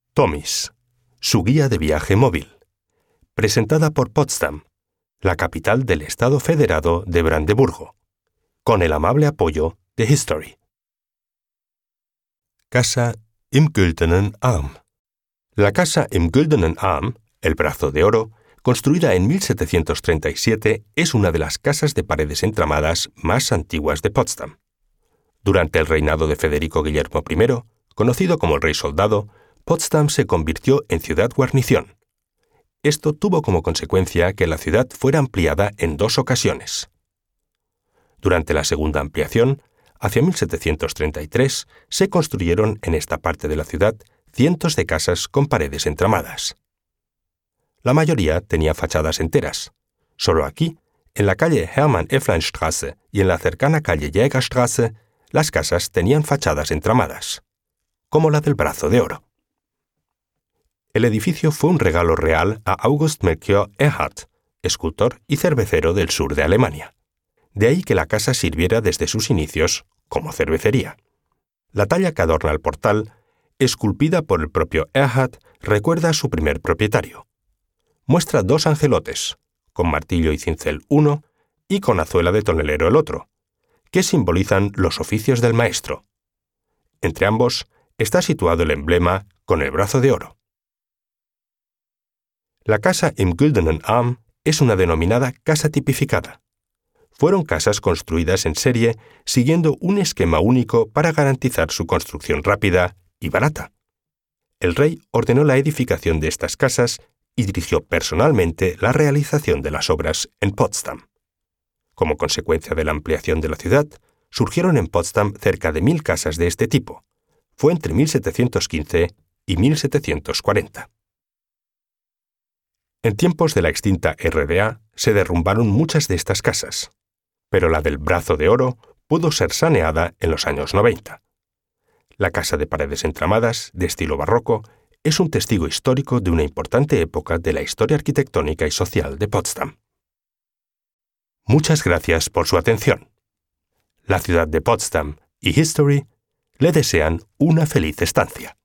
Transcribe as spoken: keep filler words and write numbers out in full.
Tomis, su guía de viaje móvil, presentada por Potsdam, la capital del Estado Federado de Brandeburgo, con el amable apoyo de History. Casa im Güldenen Arm. La Casa im Güldenen Arm, el brazo de oro, construida en mil setecientos treinta y siete, es una de las casas de paredes entramadas más antiguas de Potsdam. Durante el reinado de Federico Guillermo primero, conocido como el Rey Soldado, Potsdam se convirtió en ciudad guarnición. Esto tuvo como consecuencia que la ciudad fuera ampliada en dos ocasiones. Durante la segunda ampliación, hacia mil setecientos treinta y tres, se construyeron en esta parte de la ciudad cientos de casas con paredes entramadas. La mayoría tenía fachadas enteras. Solo aquí, en la calle Hermann-Efflein-Straße y en la cercana calle Jägerstraße, las casas tenían fachadas entramadas, como la del brazo de oro. El edificio fue un regalo real a August Melchior Erhard, escultor y cervecero del sur de Alemania. De ahí que la casa sirviera desde sus inicios como cervecería. La talla que adorna el portal, esculpida por el propio Erhard, recuerda a su primer propietario. Muestra dos angelotes, con martillo y cincel uno y con azuela de tonelero el otro, que simbolizan los oficios del maestro. Entre ambos está situado el emblema con el brazo de oro. La Casa im Güldenen Arm es una denominada casa tipificada. Fueron casas construidas en serie siguiendo un esquema único para garantizar su construcción rápida y barata. El rey ordenó la edificación de estas casas y dirigió personalmente la realización de las obras en Potsdam. Como consecuencia de la ampliación de la ciudad, surgieron en Potsdam cerca de mil casas de este tipo. Fue entre mil setecientos quince y mil setecientos cuarenta. En tiempos de la extinta R D A se derrumbaron muchas de estas casas, pero la del brazo de oro pudo ser saneada en los años noventa. La casa de paredes entramadas, de estilo barroco, es un testigo histórico de una importante época de la historia arquitectónica y social de Potsdam. Muchas gracias por su atención. La ciudad de Potsdam y History le desean una feliz estancia.